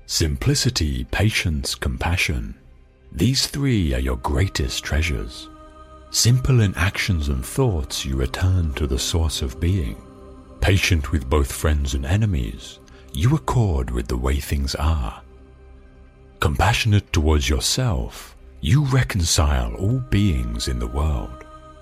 Simplicity, patience, compassion. These three are your greatest treasures. Simple in actions and thoughts, you return to the source of being. Patient with both friends and enemies, you accord with the way things are. Compassionate towards yourself, you reconcile all beings in the world.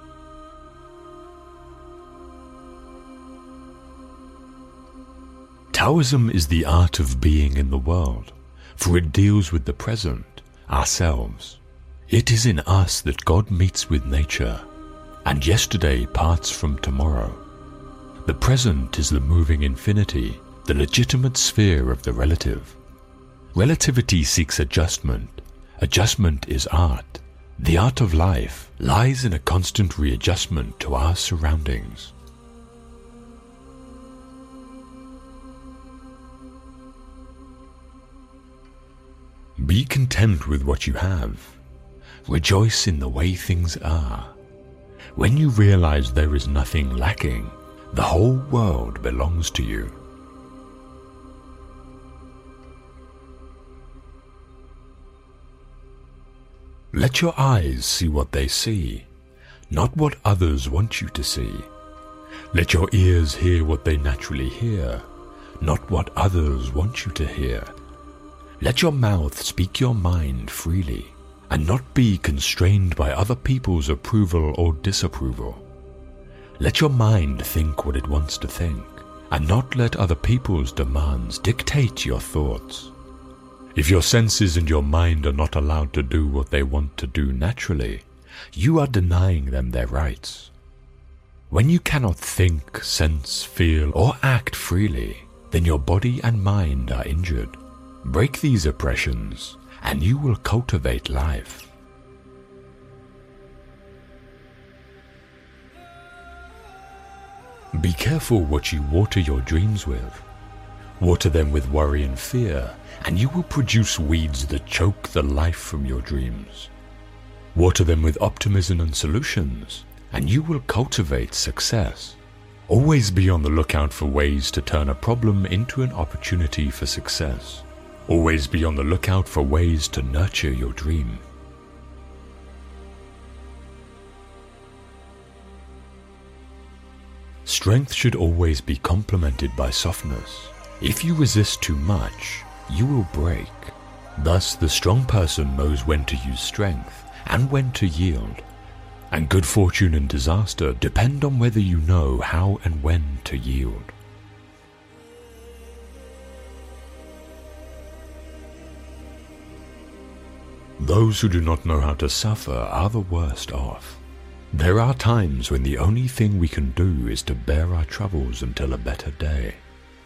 Taoism is the art of being in the world, for it deals with the present, ourselves. It is in us that God meets with nature, and yesterday parts from tomorrow. The present is the moving infinity, the legitimate sphere of the relative. Relativity seeks adjustment. Adjustment is art. The art of life lies in a constant readjustment to our surroundings. Be content with what you have. Rejoice in the way things are. When you realize there is nothing lacking, the whole world belongs to you. Let your eyes see what they see, not what others want you to see. Let your ears hear what they naturally hear, not what others want you to hear. Let your mouth speak your mind freely, and not be constrained by other people's approval or disapproval. Let your mind think what it wants to think, and not let other people's demands dictate your thoughts. If your senses and your mind are not allowed to do what they want to do naturally, you are denying them their rights. When you cannot think, sense, feel, or act freely, then your body and mind are injured. Break these oppressions, and you will cultivate life. Be careful what you water your dreams with. Water them with worry and fear, and you will produce weeds that choke the life from your dreams. Water them with optimism and solutions, and you will cultivate success. Always be on the lookout for ways to turn a problem into an opportunity for success. Always be on the lookout for ways to nurture your dream. Strength should always be complemented by softness. If you resist too much, you will break. Thus, the strong person knows when to use strength and when to yield. And good fortune and disaster depend on whether you know how and when to yield. Those who do not know how to suffer are the worst off. There are times when the only thing we can do is to bear our troubles until a better day.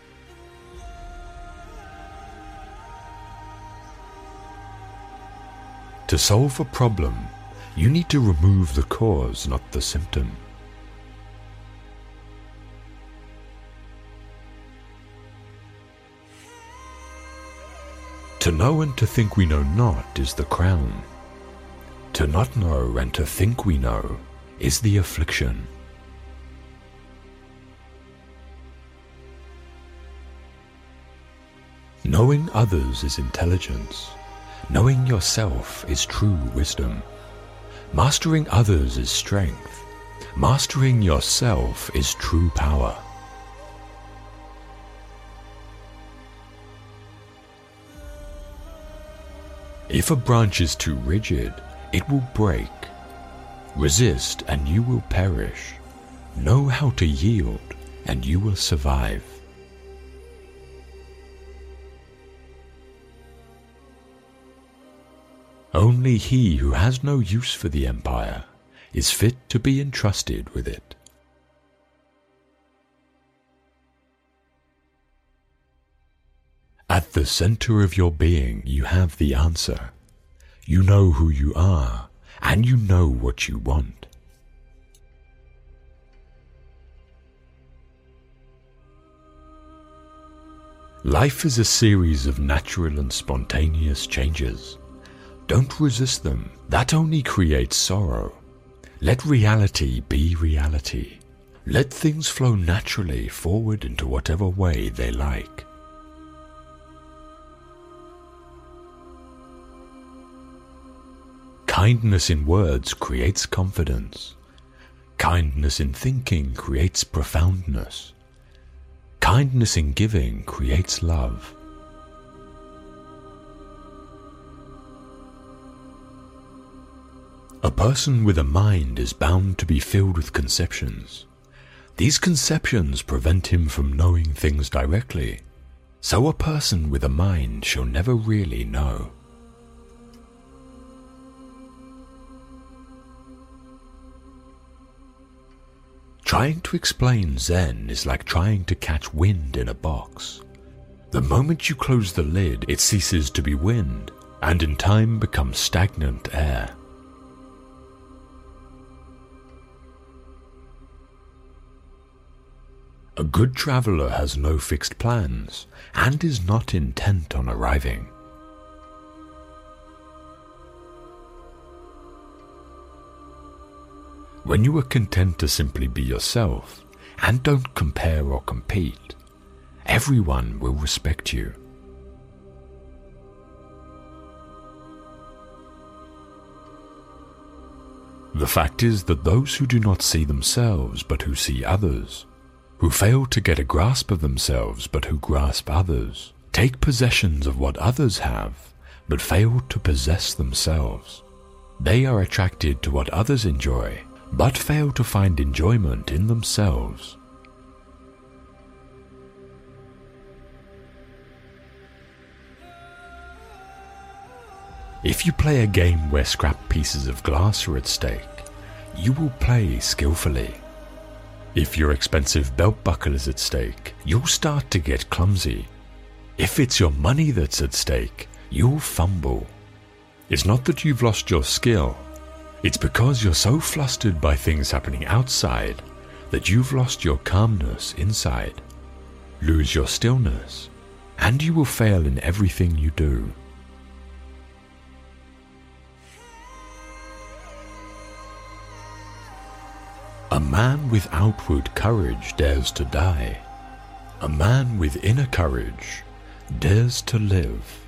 To solve a problem, you need to remove the cause, not the symptom. To know and to think we know not is the crown. To not know and to think we know is the affliction. Knowing others is intelligence. Knowing yourself is true wisdom. Mastering others is strength. Mastering yourself is true power. If a branch is too rigid, it will break. Resist and you will perish. Know how to yield and you will survive. Only he who has no use for the empire is fit to be entrusted with it. At the center of your being, you have the answer. You know who you are, and you know what you want. Life is a series of natural and spontaneous changes. Don't resist them. That only creates sorrow. Let reality be reality. Let things flow naturally forward into whatever way they like. Kindness in words creates confidence. Kindness in thinking creates profoundness. Kindness in giving creates love. A person with a mind is bound to be filled with conceptions. These conceptions prevent him from knowing things directly, so a person with a mind shall never really know. Trying to explain Zen is like trying to catch wind in a box. The moment you close the lid, it ceases to be wind, and in time becomes stagnant air. A good traveler has no fixed plans, and is not intent on arriving. When you are content to simply be yourself, and don't compare or compete, everyone will respect you. The fact is that those who do not see themselves but who see others, who fail to get a grasp of themselves but who grasp others, take possessions of what others have but fail to possess themselves. They are attracted to what others enjoy but fail to find enjoyment in themselves. If you play a game where scrap pieces of glass are at stake, you will play skillfully. If your expensive belt buckle is at stake, you'll start to get clumsy. If it's your money that's at stake, you'll fumble. It's not that you've lost your skill. It's because you're so flustered by things happening outside that you've lost your calmness inside. Lose your stillness, and you will fail in everything you do. A man with outward courage dares to die. A man with inner courage dares to live.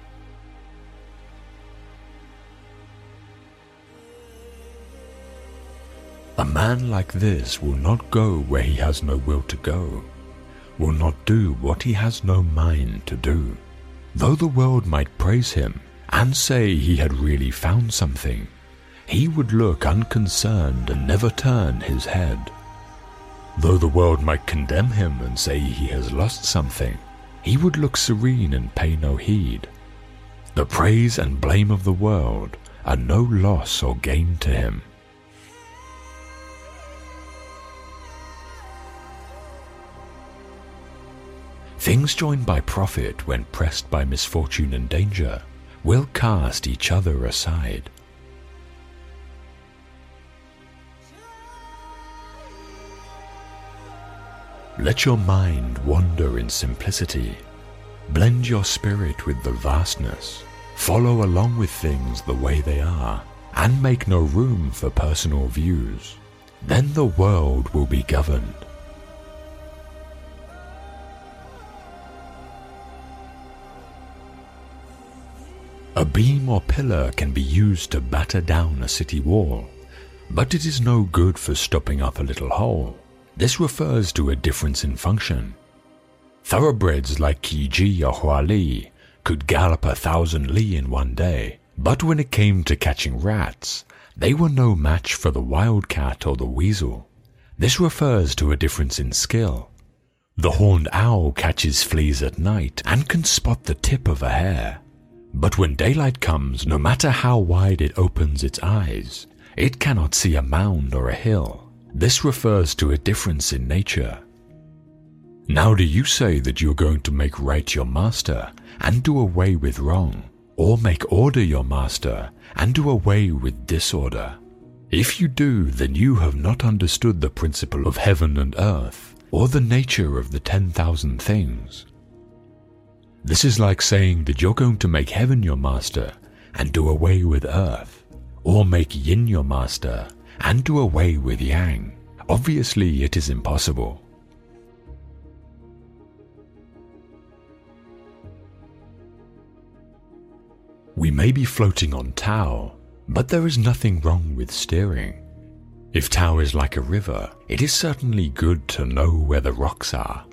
A man like this will not go where he has no will to go, will not do what he has no mind to do. Though the world might praise him and say he had really found something, he would look unconcerned and never turn his head. Though the world might condemn him and say he has lost something, he would look serene and pay no heed. The praise and blame of the world are no loss or gain to him. Things joined by profit when pressed by misfortune and danger will cast each other aside. Let your mind wander in simplicity. Blend your spirit with the vastness. Follow along with things the way they are, and make no room for personal views. Then the world will be governed. A beam or pillar can be used to batter down a city wall, but it is no good for stopping up a little hole. This refers to a difference in function. Thoroughbreds like Qi or Huali could gallop 1,000 li in one day, but when it came to catching rats, they were no match for the wildcat or the weasel. This refers to a difference in skill. The horned owl catches fleas at night and can spot the tip of a hair. But when daylight comes, no matter how wide it opens its eyes, it cannot see a mound or a hill. This refers to a difference in nature. Now do you say that you're going to make right your master and do away with wrong, or make order your master and do away with disorder? If you do, then you have not understood the principle of heaven and earth, or the nature of the 10,000 things. This is like saying that you're going to make heaven your master and do away with earth, or make yin your master and do away with yang. Obviously, it is impossible. We may be floating on Tao, But there is nothing wrong with steering. If Tao is like a river, it is certainly good to know where the rocks are.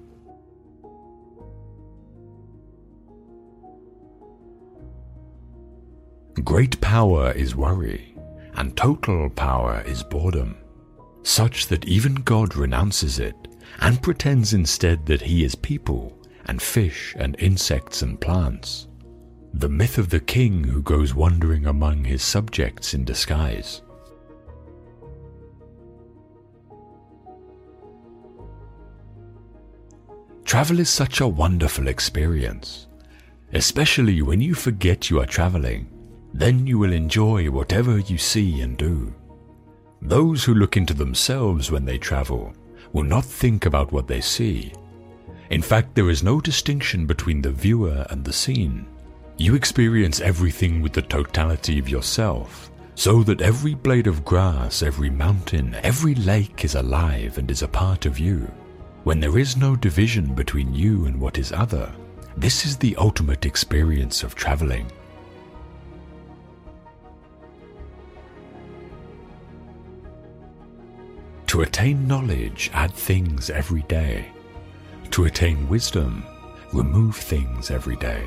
Great power is worry, and total power is boredom, such that even God renounces it and pretends instead that he is people and fish and insects and plants. The myth of the king who goes wandering among his subjects in disguise. Travel is such a wonderful experience, especially when you forget you are traveling. Then you will enjoy whatever you see and do. Those who look into themselves when they travel will not think about what they see. In fact, there is no distinction between the viewer and the scene. You experience everything with the totality of yourself, so that every blade of grass, every mountain, every lake is alive and is a part of you. When there is no division between you and what is other, this is the ultimate experience of traveling. To attain knowledge, add things every day. To attain wisdom, remove things every day.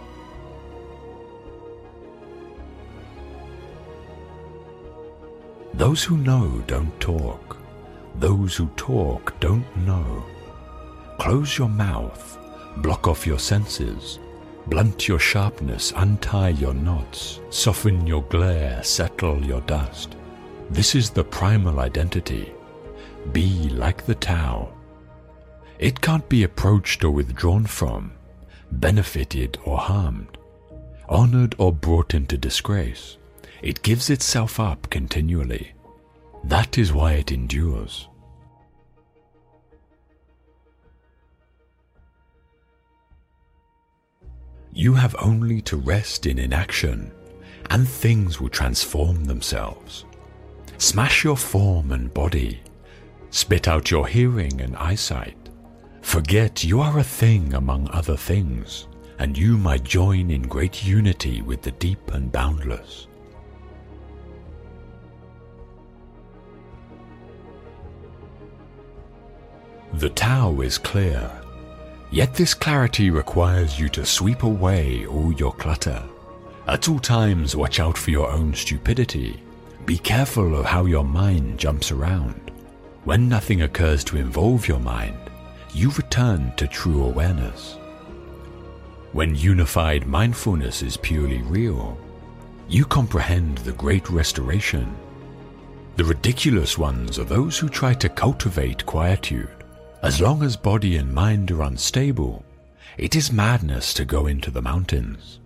Those who know don't talk. Those who talk don't know. Close your mouth, block off your senses, blunt your sharpness, untie your knots, soften your glare, settle your dust. This is the primal identity. Be like the Tao. It can't be approached or withdrawn from, benefited or harmed, honored or brought into disgrace. It gives itself up continually. That is why it endures. You have only to rest in inaction, and things will transform themselves. Smash your form and body. Spit out your hearing and eyesight. Forget you are a thing among other things, and you might join in great unity with the deep and boundless. The Tao is clear, yet this clarity requires you to sweep away all your clutter. At all times, watch out for your own stupidity. Be careful of how your mind jumps around. When nothing occurs to involve your mind, you return to true awareness. When unified mindfulness is purely real, you comprehend the great restoration. The ridiculous ones are those who try to cultivate quietude. As long as body and mind are unstable, it is madness to go into the mountains.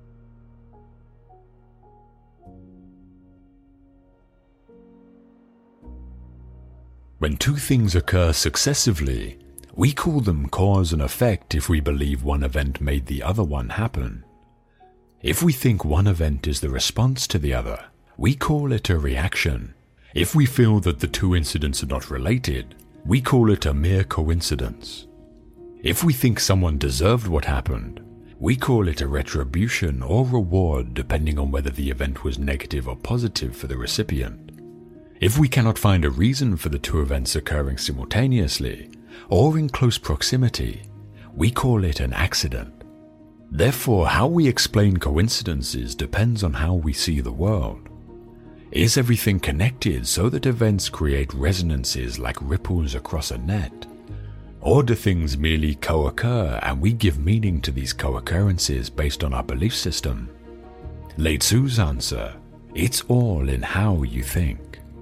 When two things occur successively, we call them cause and effect if we believe one event made the other one happen. If we think one event is the response to the other, we call it a reaction. If we feel that the two incidents are not related, we call it a mere coincidence. If we think someone deserved what happened, we call it a retribution or reward depending on whether the event was negative or positive for the recipient. If we cannot find a reason for the two events occurring simultaneously or in close proximity, we call it an accident. Therefore, how we explain coincidences depends on how we see the world. Is everything connected so that events create resonances like ripples across a net? Or do things merely co-occur and we give meaning to these co-occurrences based on our belief system? Lao Tzu's answer, it's all in how you think.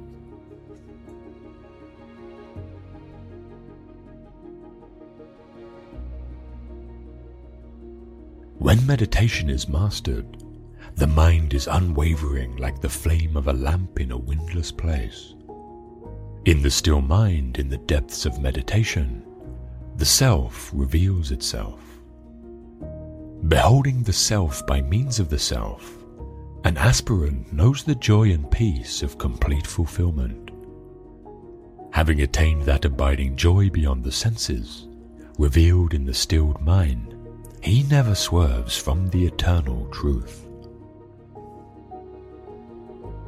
When meditation is mastered, the mind is unwavering like the flame of a lamp in a windless place. In the still mind, in the depths of meditation, the self reveals itself. Beholding the self by means of the self, an aspirant knows the joy and peace of complete fulfillment. Having attained that abiding joy beyond the senses, revealed in the stilled mind, he never swerves from the eternal truth.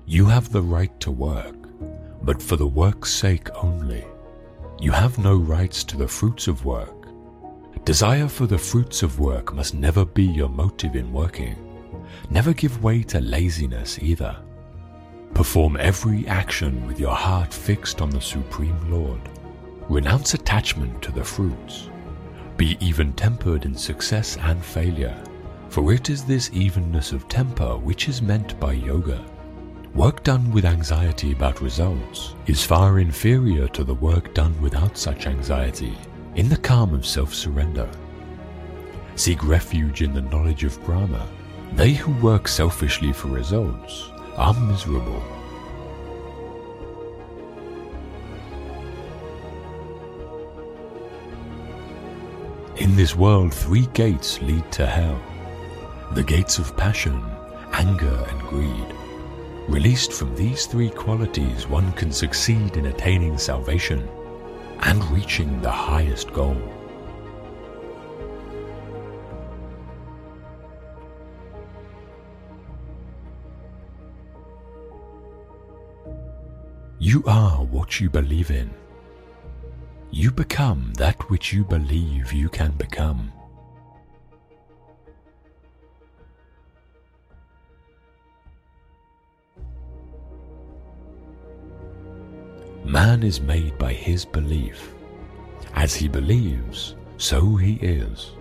You have the right to work, but for the work's sake only. You have no rights to the fruits of work. Desire for the fruits of work must never be your motive in working. Never give way to laziness either. Perform every action with your heart fixed on the Supreme Lord. Renounce attachment to the fruits. Be even-tempered in success and failure, for it is this evenness of temper which is meant by yoga. Work done with anxiety about results is far inferior to the work done without such anxiety, in the calm of self-surrender. Seek refuge in the knowledge of Brahma. They who work selfishly for results are miserable. In this world, 3 gates lead to hell. The gates of passion, anger, and greed. Released from these 3 qualities, one can succeed in attaining salvation and reaching the highest goal. You are what you believe in. You become that which you believe you can become. Man is made by his belief. As he believes, so he is.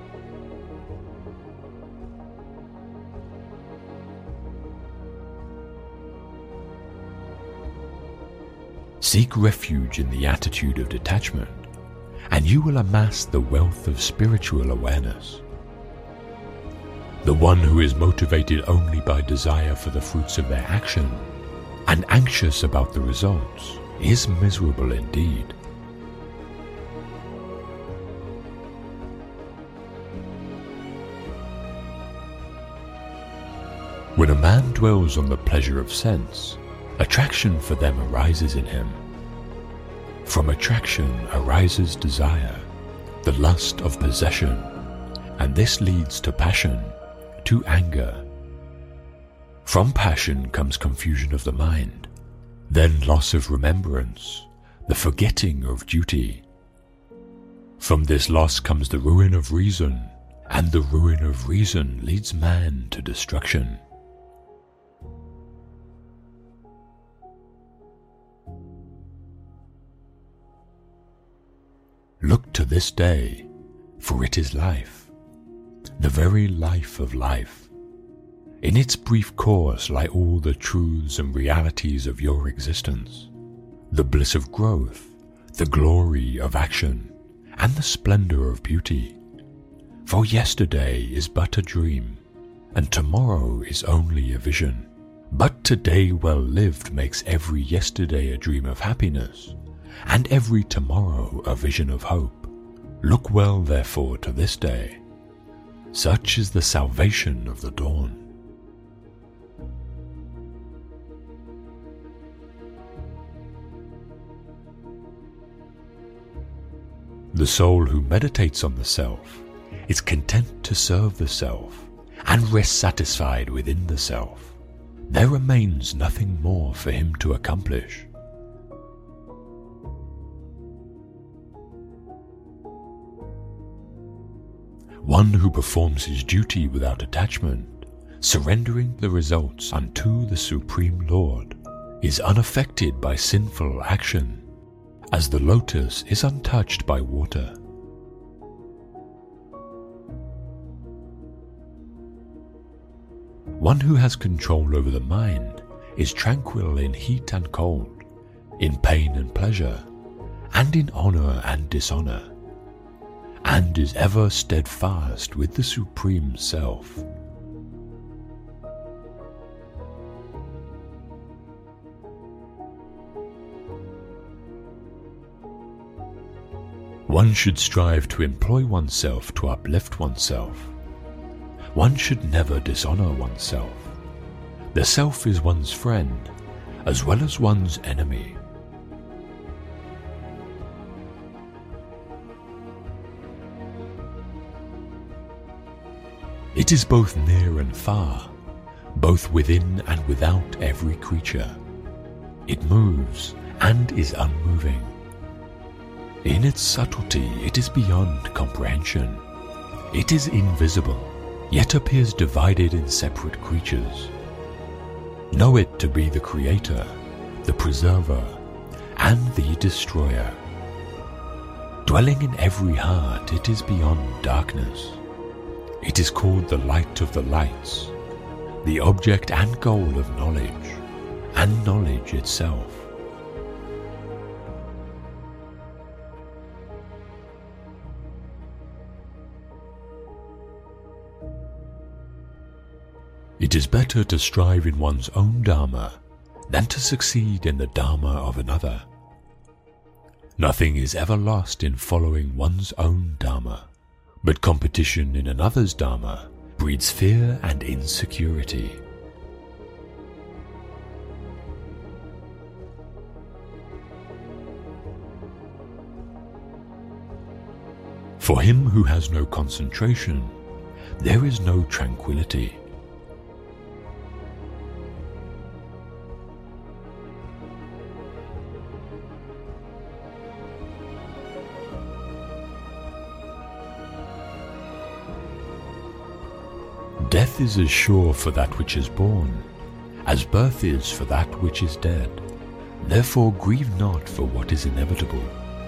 Seek refuge in the attitude of detachment, and you will amass the wealth of spiritual awareness. The one who is motivated only by desire for the fruits of their action and anxious about the results is miserable indeed. When a man dwells on the pleasure of sense, attraction for them arises in him. From attraction arises desire, the lust of possession, and this leads to passion, to anger. From passion comes confusion of the mind, then loss of remembrance, the forgetting of duty. From this loss comes the ruin of reason, and the ruin of reason leads man to destruction. Look to this day, for it is life, the very life of life. In its brief course lie all the truths and realities of your existence, the bliss of growth, the glory of action, and the splendor of beauty. For yesterday is but a dream, and tomorrow is only a vision. But today well lived makes every yesterday a dream of happiness, and every tomorrow a vision of hope. Look well therefore to this day. Such is the salvation of the dawn. The soul who meditates on the self is content to serve the self and rests satisfied within the self. There remains nothing more for him to accomplish. One who performs his duty without attachment, surrendering the results unto the Supreme Lord, is unaffected by sinful action, as the lotus is untouched by water. One who has control over the mind is tranquil in heat and cold, in pain and pleasure, and in honor and dishonor, and is ever steadfast with the Supreme Self. One should strive to employ oneself to uplift oneself. One should never dishonor oneself. The self is one's friend, as well as one's enemy. It is both near and far, both within and without every creature. It moves and is unmoving. In its subtlety, it is beyond comprehension. It is invisible, yet appears divided in separate creatures. Know it to be the creator, the preserver, and the destroyer. Dwelling in every heart, it is beyond darkness. It is called the light of the lights, the object and goal of knowledge, and knowledge itself. It is better to strive in one's own Dharma than to succeed in the Dharma of another. Nothing is ever lost in following one's own Dharma, but competition in another's Dharma breeds fear and insecurity. For him who has no concentration, there is no tranquility. Death is as sure for that which is born, as birth is for that which is dead. Therefore grieve not for what is inevitable.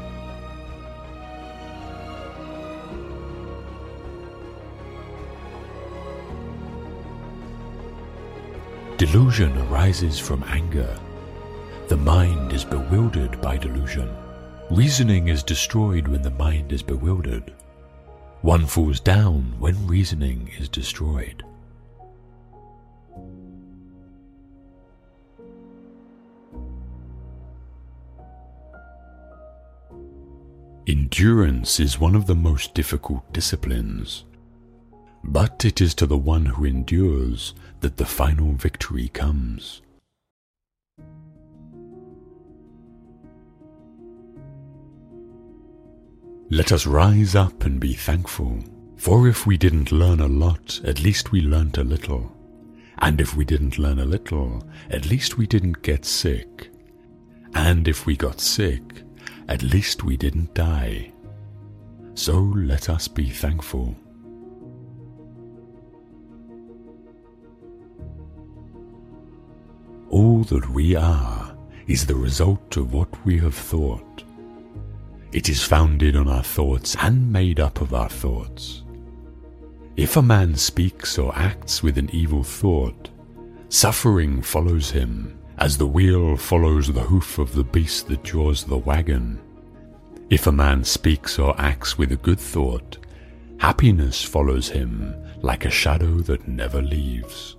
Delusion arises from anger. The mind is bewildered by delusion. Reasoning is destroyed when the mind is bewildered. One falls down when reasoning is destroyed. Endurance is one of the most difficult disciplines, but it is to the one who endures that the final victory comes. Let us rise up and be thankful, for if we didn't learn a lot, at least we learnt a little. And if we didn't learn a little, at least we didn't get sick. And if we got sick, at least we didn't die. So let us be thankful. All that we are is the result of what we have thought. It is founded on our thoughts and made up of our thoughts. If a man speaks or acts with an evil thought, suffering follows him, as the wheel follows the hoof of the beast that draws the wagon. If a man speaks or acts with a good thought, happiness follows him like a shadow that never leaves.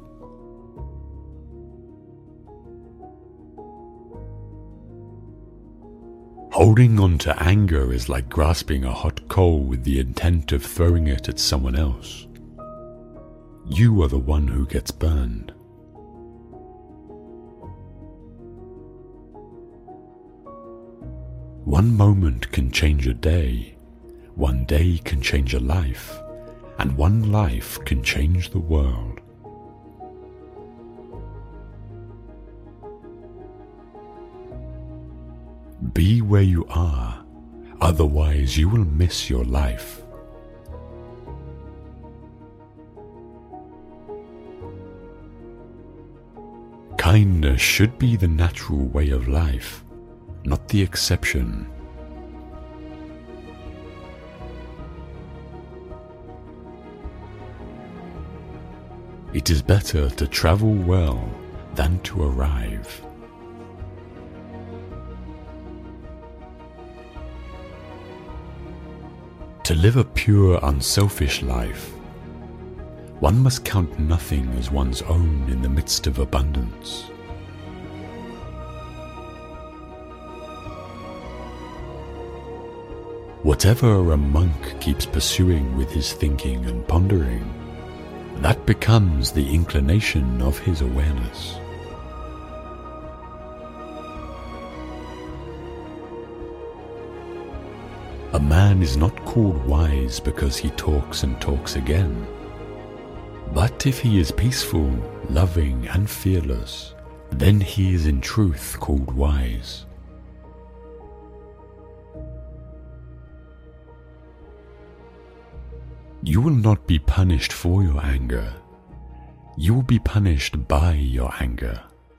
Holding on to anger is like grasping a hot coal with the intent of throwing it at someone else. You are the one who gets burned. One moment can change a day, one day can change a life, and one life can change the world. Be where you are, otherwise you will miss your life. Kindness should be the natural way of life, not the exception. It is better to travel well than to arrive. To live a pure, unselfish life, one must count nothing as one's own in the midst of abundance. Whatever a monk keeps pursuing with his thinking and pondering, that becomes the inclination of his awareness. A man is not called wise because he talks and talks again, But if he is peaceful, loving, and fearless, then he is in truth called wise. You will not be punished for your anger. You will be punished by your anger.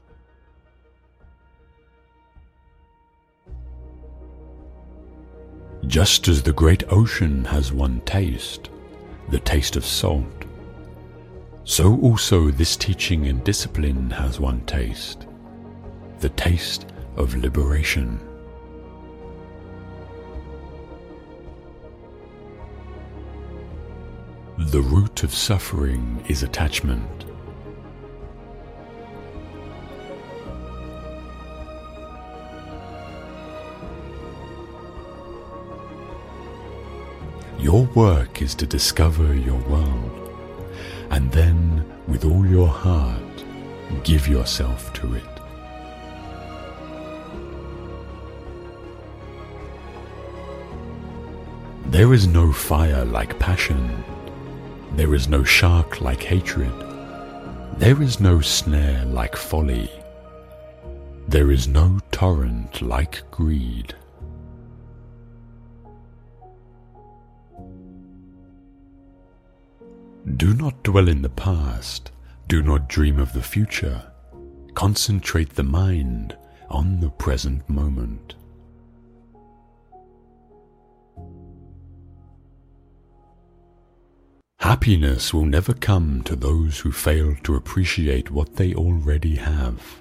Just as the great ocean has one taste, the taste of salt, so also this teaching and discipline has one taste, the taste of liberation. The root of suffering is attachment. Your work is to discover your world, and then, with all your heart, give yourself to it. There is no fire like passion. There is no shark like hatred. There is no snare like folly. There is no torrent like greed. Do not dwell in the past. Do not dream of the future. Concentrate the mind on the present moment. Happiness will never come to those who fail to appreciate what they already have.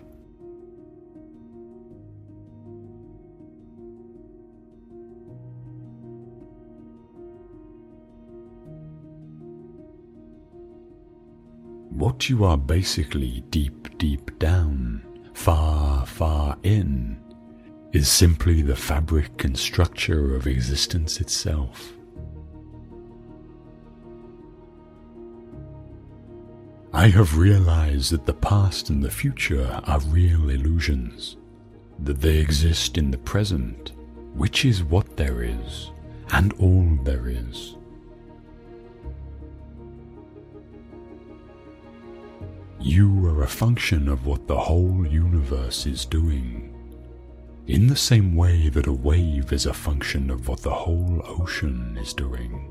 What you are basically deep, deep down, far, far in, is simply the fabric and structure of existence itself. I have realized that the past and the future are real illusions, that they exist in the present, which is what there is, and all there is. You are a function of what the whole universe is doing, in the same way that a wave is a function of what the whole ocean is doing.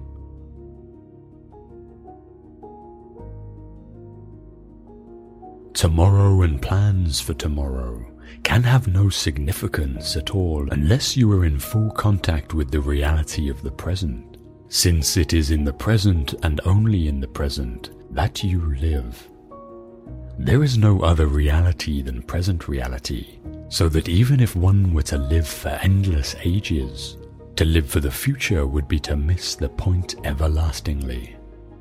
Tomorrow and plans for tomorrow can have no significance at all unless you are in full contact with the reality of the present, since it is in the present and only in the present that you live. There is no other reality than present reality, so that even if one were to live for endless ages, to live for the future would be to miss the point everlastingly.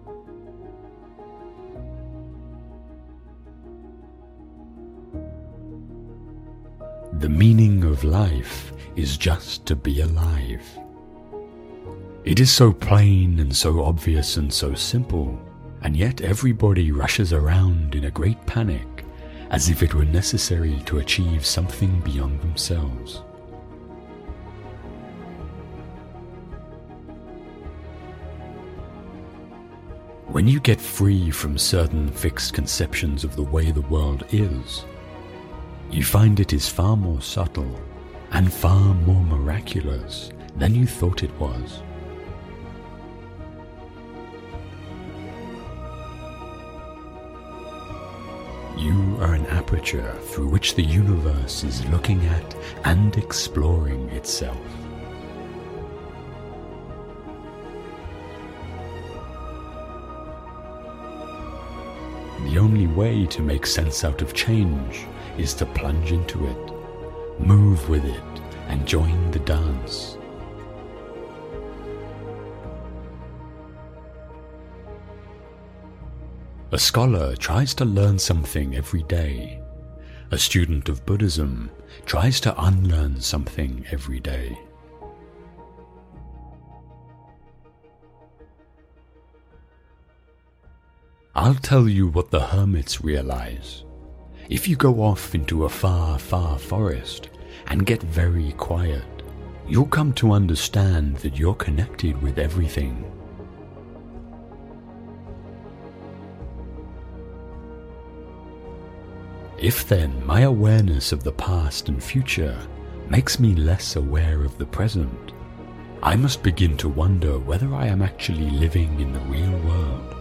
The meaning of life is just to be alive. It is so plain and so obvious and so simple, and yet everybody rushes around in a great panic, as if it were necessary to achieve something beyond themselves. When you get free from certain fixed conceptions of the way the world is, you find it is far more subtle and far more miraculous than you thought it was. You are an aperture through which the universe is looking at and exploring itself. The only way to make sense out of change is to plunge into it, move with it, and join the dance. A scholar tries to learn something every day. A student of Buddhism tries to unlearn something every day. I'll tell you what the hermits realize. If you go off into a far, far forest and get very quiet, you'll come to understand that you're connected with everything. If then my awareness of the past and future makes me less aware of the present, I must begin to wonder whether I am actually living in the real world.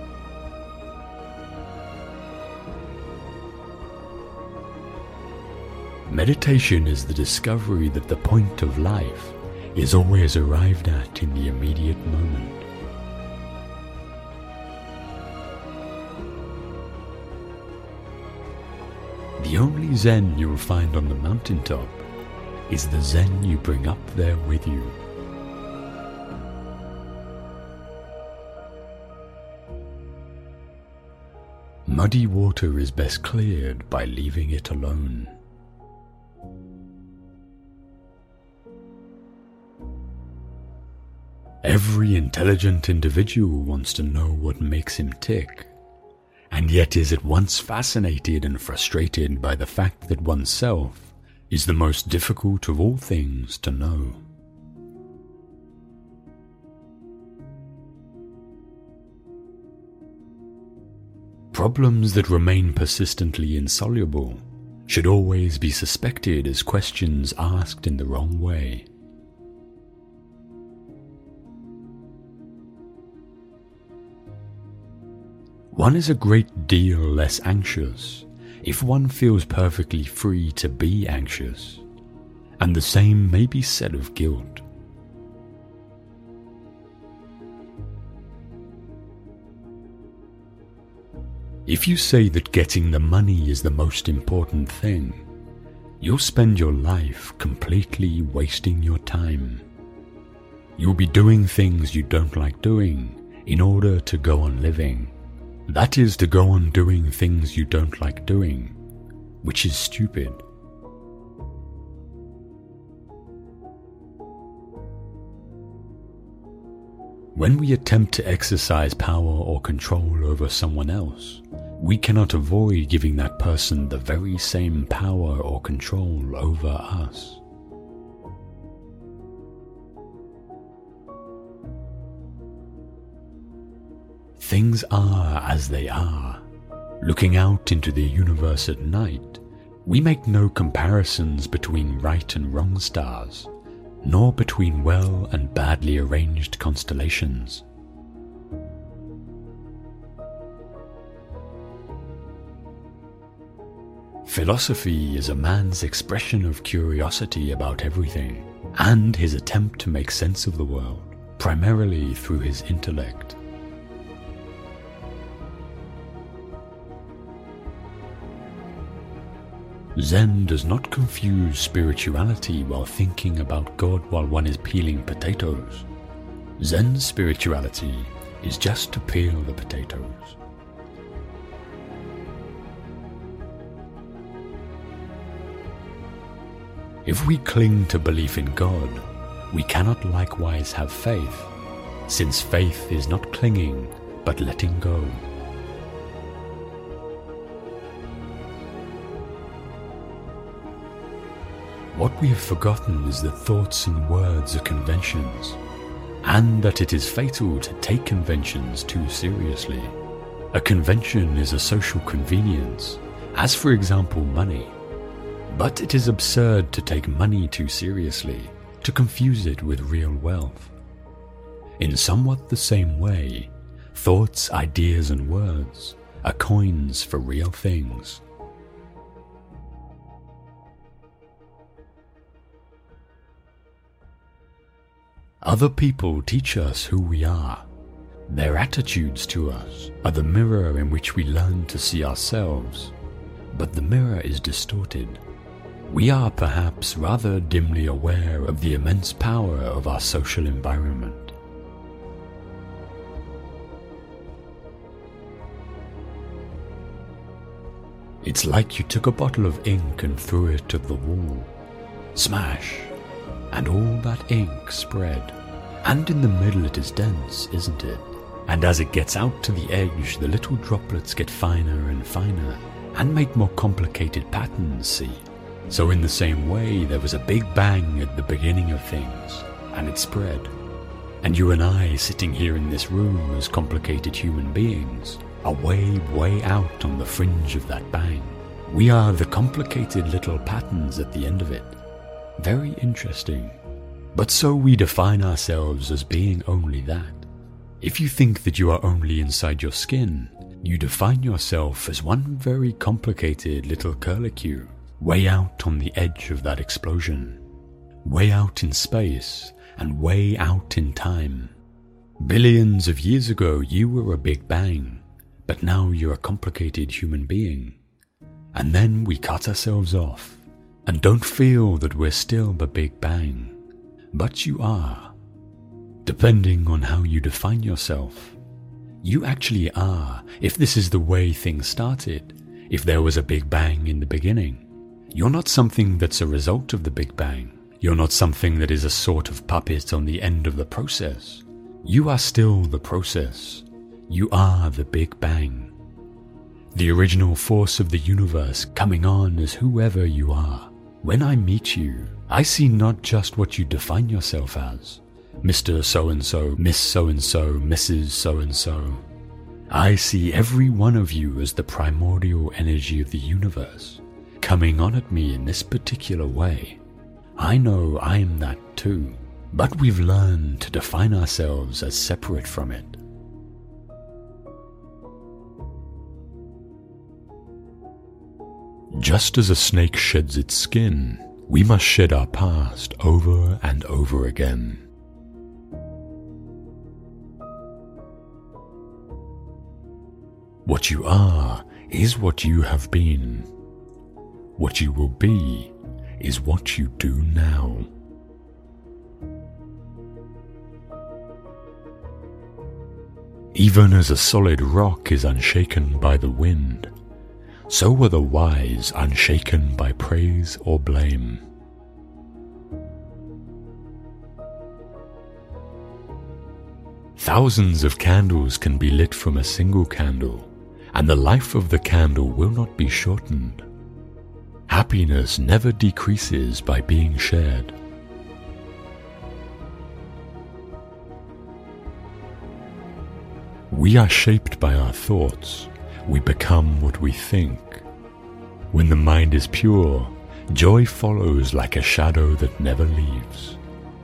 Meditation is the discovery that the point of life is always arrived at in the immediate moment. The only Zen you will find on the mountaintop is the Zen you bring up there with you. Muddy water is best cleared by leaving it alone. Every intelligent individual wants to know what makes him tick, and yet is at once fascinated and frustrated by the fact that oneself is the most difficult of all things to know. Problems that remain persistently insoluble should always be suspected as questions asked in the wrong way. One is a great deal less anxious if one feels perfectly free to be anxious, and the same may be said of guilt. If you say that getting the money is the most important thing, you'll spend your life completely wasting your time. You'll be doing things you don't like doing in order to go on living. That is, to go on doing things you don't like doing, which is stupid. When we attempt to exercise power or control over someone else, we cannot avoid giving that person the very same power or control over us. Things are as they are. Looking out into the universe at night, we make no comparisons between right and wrong stars, nor between well and badly arranged constellations. Philosophy is a man's expression of curiosity about everything, and his attempt to make sense of the world, primarily through his intellect. Zen does not confuse spirituality while thinking about God while one is peeling potatoes. Zen's spirituality is just to peel the potatoes. If we cling to belief in God, we cannot likewise have faith, since faith is not clinging, but letting go. What we have forgotten is that thoughts and words are conventions, and that it is fatal to take conventions too seriously. A convention is a social convenience, as for example money, but it is absurd to take money too seriously, to confuse it with real wealth. In somewhat the same way, thoughts, ideas, and words are coins for real things. Other people teach us who we are. Their attitudes to us are the mirror in which we learn to see ourselves, but the mirror is distorted. We are perhaps rather dimly aware of the immense power of our social environment. It's like you took a bottle of ink and threw it at the wall. Smash! And all that ink spread. And in the middle it is dense, isn't it? And as it gets out to the edge, the little droplets get finer and finer, and make more complicated patterns, see? So in the same way, there was a big bang at the beginning of things, and it spread. And you and I, sitting here in this room as complicated human beings, are way, way out on the fringe of that bang. We are the complicated little patterns at the end of it. Very interesting. But so we define ourselves as being only that. If you think that you are only inside your skin, you define yourself as one very complicated little curlicue, way out on the edge of that explosion, way out in space and way out in time. Billions of years ago you were a Big Bang, but now you're a complicated human being. And then we cut ourselves off and don't feel that we're still the Big Bang, but you are. Depending on how you define yourself, you actually are. If this is the way things started, if there was a Big Bang in the beginning, you're not something that's a result of the Big Bang. You're not something that is a sort of puppet on the end of the process. You are still the process. You are the Big Bang. The original force of the universe coming on as whoever you are. When I meet you, I see not just what you define yourself as, Mr. So-and-so, Miss So-and-so, Mrs. So-and-so. I see every one of you as the primordial energy of the universe, coming on at me in this particular way. I know I am that too, but we've learned to define ourselves as separate from it. Just as a snake sheds its skin, we must shed our past over and over again. What you are is what you have been. What you will be is what you do now. Even as a solid rock is unshaken by the wind, so are the wise unshaken by praise or blame. Thousands of candles can be lit from a single candle, and the life of the candle will not be shortened. Happiness never decreases by being shared. We are shaped by our thoughts. We become what we think. When the mind is pure, joy follows like a shadow that never leaves.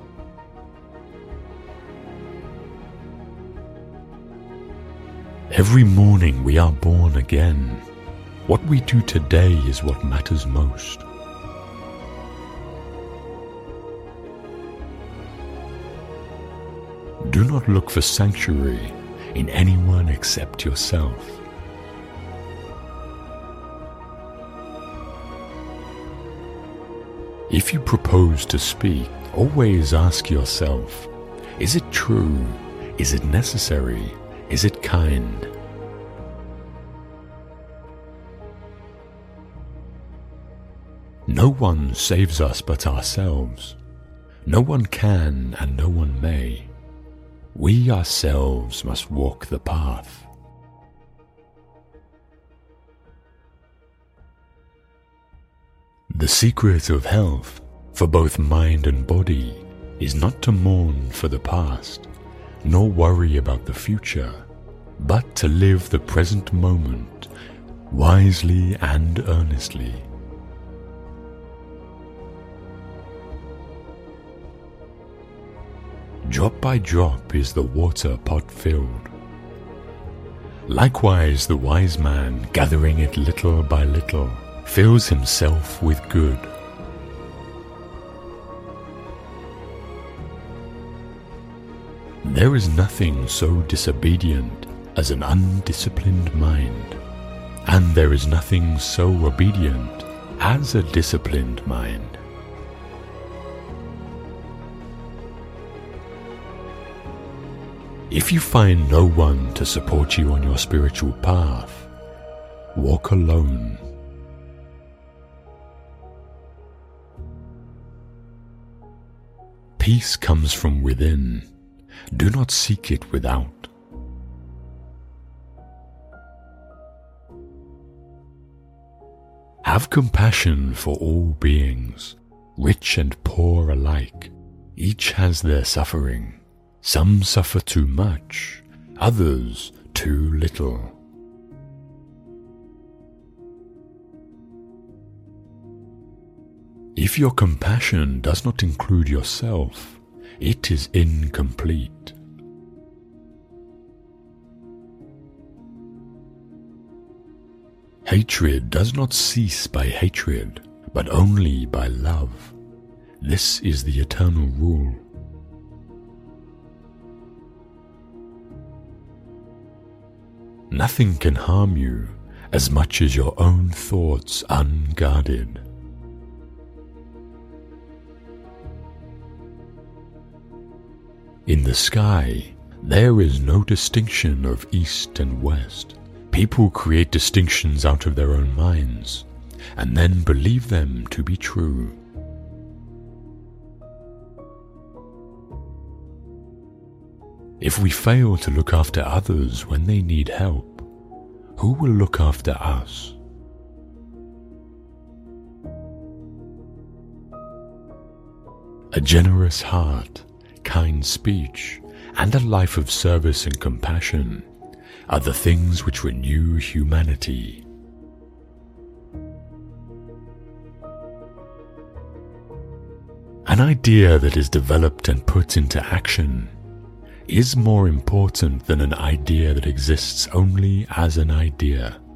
Every morning we are born again. What we do today is what matters most. Do not look for sanctuary in anyone except yourself. If you propose to speak, always ask yourself, is it true? Is it necessary? Is it kind? No one saves us but ourselves. No one can and no one may. We ourselves must walk the path. The secret of health, for both mind and body, is not to mourn for the past, nor worry about the future, but to live the present moment wisely and earnestly. Drop by drop is the water pot filled. Likewise the wise man, gathering it little by little, fills himself with good. There is nothing so disobedient as an undisciplined mind, and there is nothing so obedient as a disciplined mind. If you find no one to support you on your spiritual path, walk alone. Peace comes from within. Do not seek it without. Have compassion for all beings, rich and poor alike. Each has their suffering. Some suffer too much, others too little. If your compassion does not include yourself, it is incomplete. Hatred does not cease by hatred, but only by love. This is the eternal rule. Nothing can harm you as much as your own thoughts unguarded. In the sky, there is no distinction of east and west. People create distinctions out of their own minds, and then believe them to be true. If we fail to look after others when they need help, who will look after us? A generous heart, kind speech, and a life of service and compassion are the things which renew humanity. An idea that is developed and put into action is more important than an idea that exists only as an idea.